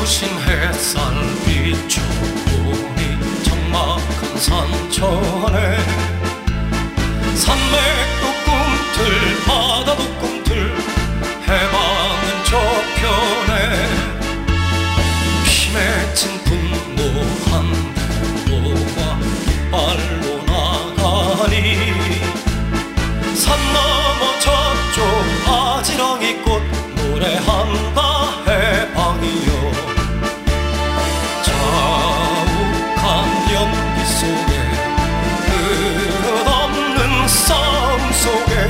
부신 햇살 비춰보니 적막한 산천에 산맥도 꿈틀 바다도 꿈틀 해방은 저편에 피 맺힌 분노한 대로가 깃발로 나가니 산 너머 저쪽 아지랑이 꽃 노래한다 해방이여. 자욱한 연기 속에 끝없는 싸움 속에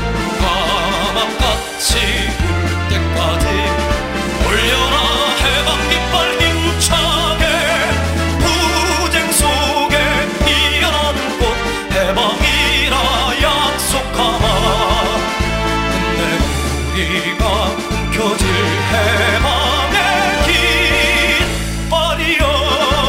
까맣같이 울 때까지 올려라 해방 깃발 힘차게. 투쟁 속에 피어나는 꽃 해방이라 약속하마. 끝내 우리가 움켜질 해방의 깃발이여.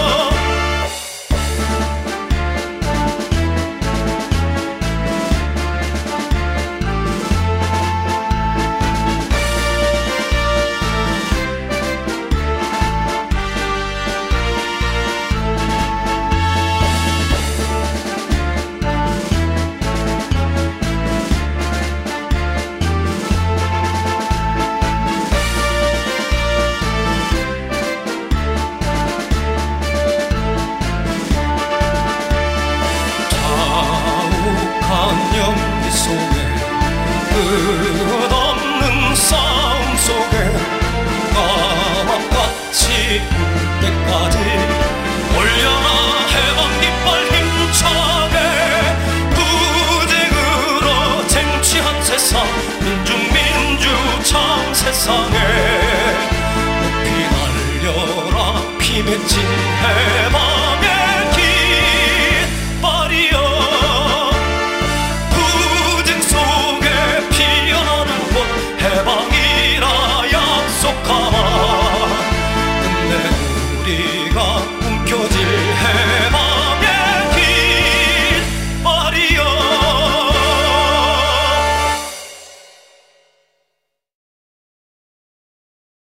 연기 속에 끝없는 싸움 속에 까맣같이 울 때까지 올려라 해방 깃발 힘차게. 투쟁으로 쟁취한 세상 민주 참 세상에 높이 날려라 피 맺힌 해방의 깃발이여. 해방이라 약속하마. 끝내 우리가 움켜질 해방